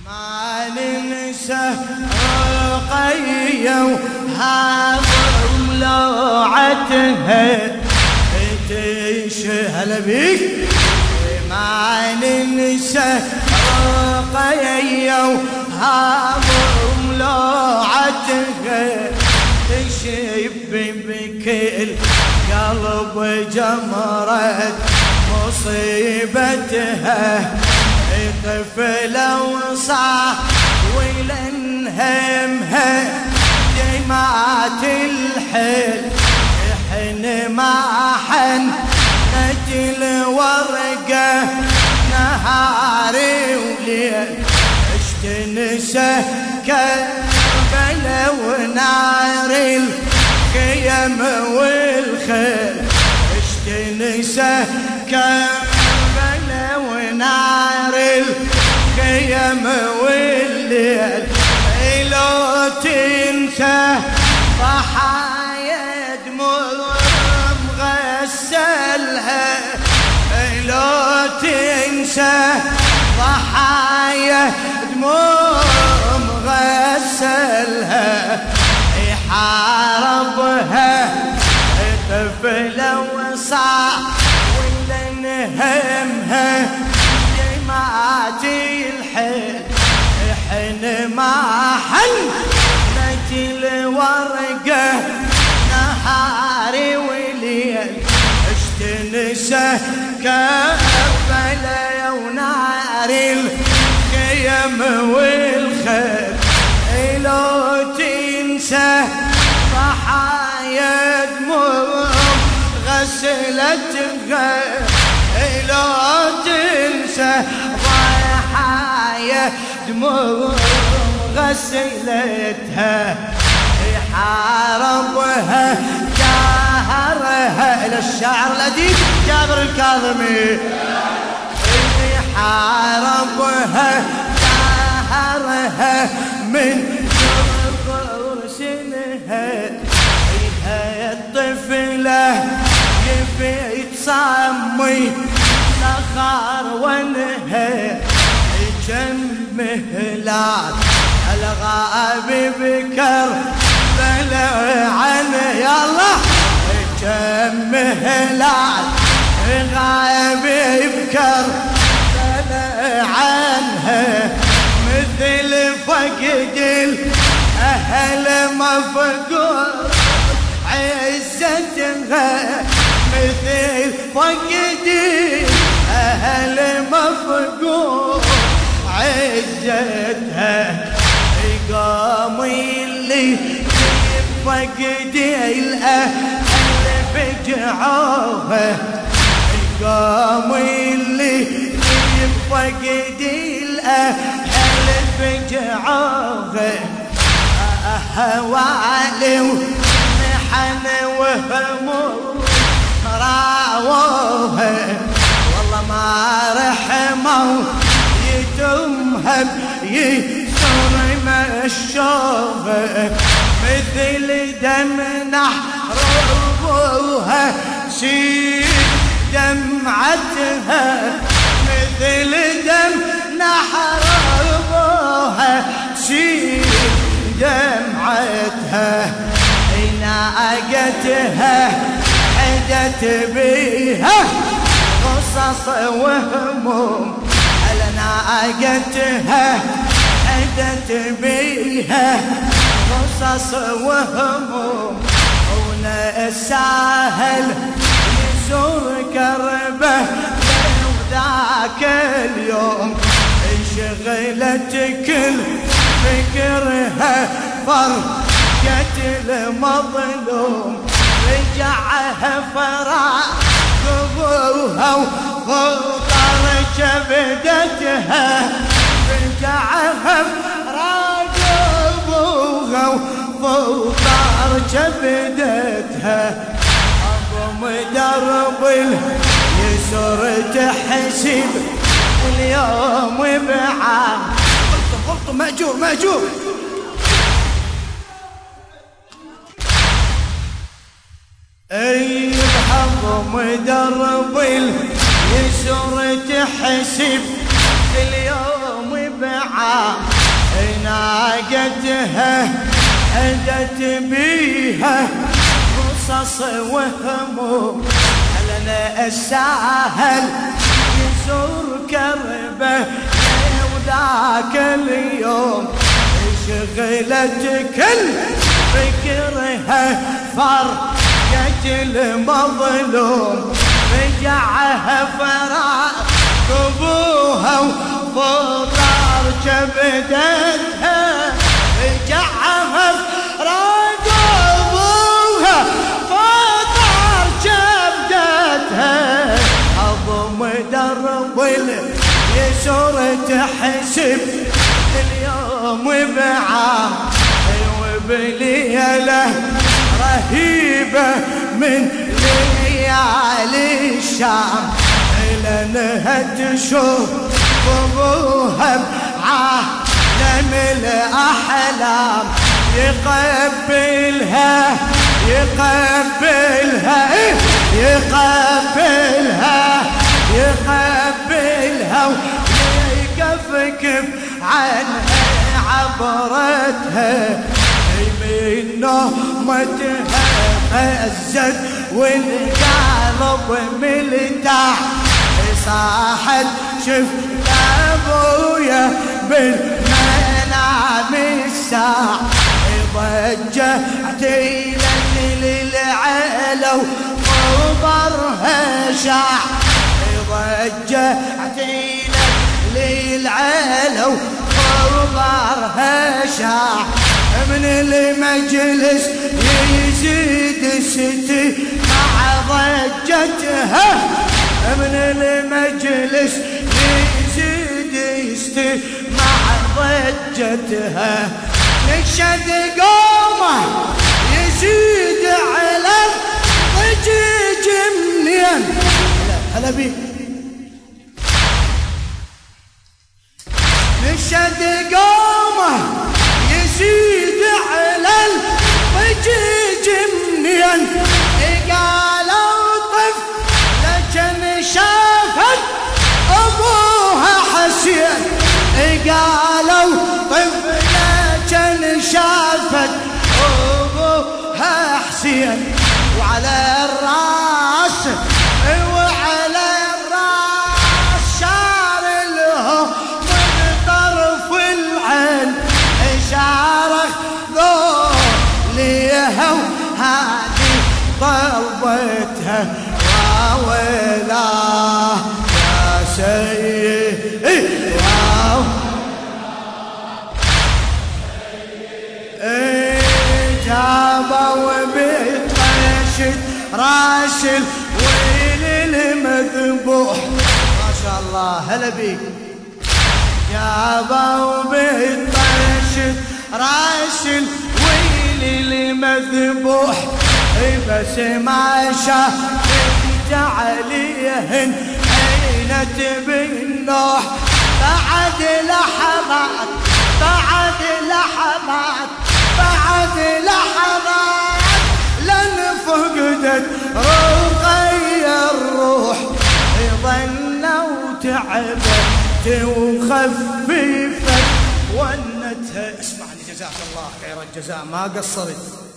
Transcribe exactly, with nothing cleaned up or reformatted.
ما ننسى رقية وحاضر ملوعتها تشهل بيك. ما ننسى رقية وحاضر ملوعتها تشب بكل قلب جمرة مصيبتها. طفلة وصاح ولنهمها دمعة الحل حن ما حن نجل ورقة نهاري وليل اشتنسى كربلة ونار الخيم والخيل اشتنسى كربلة ونار الخيم والليل. لو تنسى ضحايا دموع مغسلها لو تنسى ضحايا دموع مغسلها يحاربها طفلة وصاع ولا نهمها دمعة الحل حن ما حن نجل ورقة نهاري وليل اشتنسى كربلة ونار الخيم والخيل. لو تنسى ضحايا دموع غسلتها لو تنسى ضحايا دموع غسلتها يحاربها جاهرها إلى الشعر الأديب جابر الكاظمي يحاربها جاهرها من جبر سنها الطفلة يبيت صمي سخر ونهر كم مهلات الغائب بكر بلا عن يلا كم مهلات غائب بكر بلا عنها مثل فقد الأهل مفقود عزتها مثل فقد الأهل مفقود عزتها. قام اللي فقد الأهل فجعوها قام اللي فقد الأهل فجعوها أهوالي ومحن وهموم راووها والله ما رحموا يتمها يسر مشوها مثل دم نحربوها سيل دمعتها مثل دم نحربوها سيل دمعتها. ناقتها حدت بيها قصص وهموم ناقتها حدت بيها قصص وهموم ونساهل يزور كربه وذاك اليوم انشغلت كل فكرها فرقة المظلوم رجعها فراق ابوها وفطر كبدتها رجعها فراق ابوها وفطر كبدتها. اضم درب اليسر تحسب اليوم بعام غلطوا غلطوا مأجور مأجور اي بحضم درب اليسر تحسب اليوم بعام ضاقتها عدت بيها قصص وهموم لنا الساهل يزور كربه وذاك اليوم شغلت كل فكرها فرقة المظلوم رجعها فراق ابوها وفطار كبدتها رجعها فراق ابوها فطار كبدتها اضم درب اليسور تحسب اليوم بعام وبليله رهيبه من ليالي الشام لانها تشوف ابوها بعالم الاحلام يقبلها يقبلها يقبلها يقبلها ويكفكف عنها عبرتها من نومتها هزت والقلب ملتاح صاحت شفت ابويا بالمنام الساعة ضجعت للعلو وبرها شاع ضجعت للعلو وبرها شاع من المجلس يزيد ستي مع ضجتها من المجلس يزيد ستي مع ضجتها نشد قومه يزيد على ضجيج منين هلا بيك نشد قومه يزيد على الضجيج منين قالوا طفل لكن شافت ابوها حسين قالوا طفل لكن شافت ابوها حسين وعلى الراس وعلى الراس شار لهم من طرف العين شارخ ذوليها وهذه ضربتها وويلاه يا سيدي جابوا بطشت راس الويل المذبوح ما شاء الله هلا بيك جابوا بطشت راس الويل المذبوح بس ما شافت عليهن عينت بالنوح بعد لحظات بعد لحظات بعد لحظات لن فقدت رقي الروح ظنوا تعبت وخففت ونتها. اسمعني جزاك الله خير الجزاء ما قصرت.